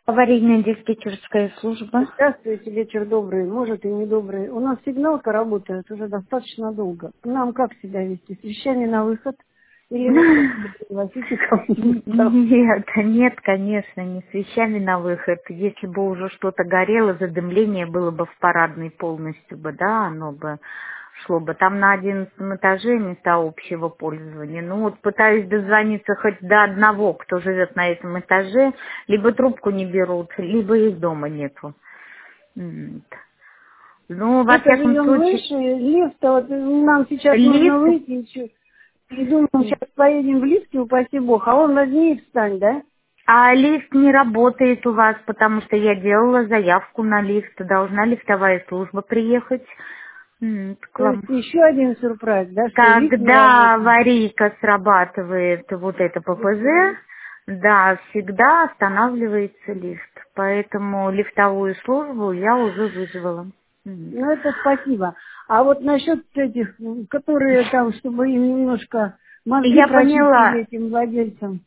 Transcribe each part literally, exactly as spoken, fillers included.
Аварийная диспетчерская служба. Здравствуйте, вечер добрый, может и недобрый. У нас сигналка работает уже достаточно долго. Нам как себя вести? С вещами на выход? Или вы просто пригласите кого-нибудь? Нет, нет, конечно, не с вещами на выход. Если бы уже что-то горело, задымление было бы в парадной полностью бы, да, оно бы шло бы. Там на одиннадцатом этаже места общего пользования. Ну вот пытаюсь дозвониться хоть до одного, кто живет на этом этаже, либо трубку не берут, либо их дома нету. М. Ну, во Это всяком живем случае, выше, лифта, вот нам сейчас нужно лифт. выйти еще. И думаем, сейчас поедем в лифте, упаси бог, а он возьми и встань, да? А лифт не работает у вас, потому что я делала заявку на лифт. Должна лифтовая служба приехать м, к То есть вам. еще один сюрприз, да, что лифт не Когда работает. аварийка срабатывает вот это ППЗ, Мгм. да, всегда останавливается лифт. Поэтому лифтовую службу я уже вызвала. М. Ну, это спасибо. А вот насчет этих, м, которые там, чтобы им немножко мозги Я прочистили поняла, этим владельцам,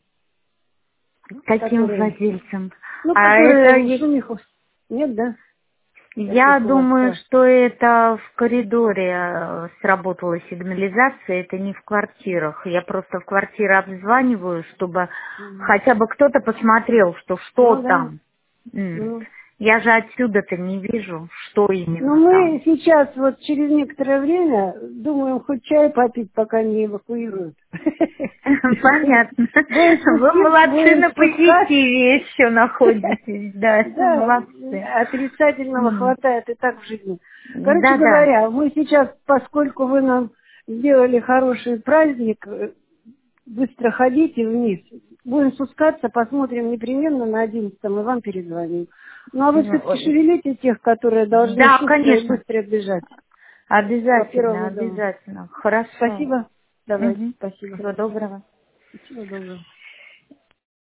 каким которые, владельцем. ну, А это которые есть. шумихов, нет, да, Я таких у вас думаю, спрашивают. что это в коридоре э, сработала сигнализация, это не в квартирах. Я просто в квартиры обзваниваю, чтобы Мгм. хотя бы кто-то посмотрел, что что Ну, да. там. М. Ну. Я же отсюда-то не вижу, что Но именно там. мы сейчас, вот через некоторое время, думаем хоть чай попить, пока не эвакуируют. Понятно. Будем Вы спуститься, молодцы, будем на спускаться. позитиве еще находитесь. Да, Да, молодцы. отрицательного М. хватает и так в жизни. Короче Да-да. говоря, мы сейчас, поскольку вы нам сделали хороший праздник, э, быстро ходите вниз. Будем спускаться, посмотрим непременно на одиннадцатом и вам перезвоним. Ну а вы все-таки М. шевелите тех, которые должны Да, шустро и конечно. быстро бежать по Обязательно, первому дому. обязательно. Хорошо. Спасибо. Давайте, Угу. спасибо. Всего доброго. Всего доброго.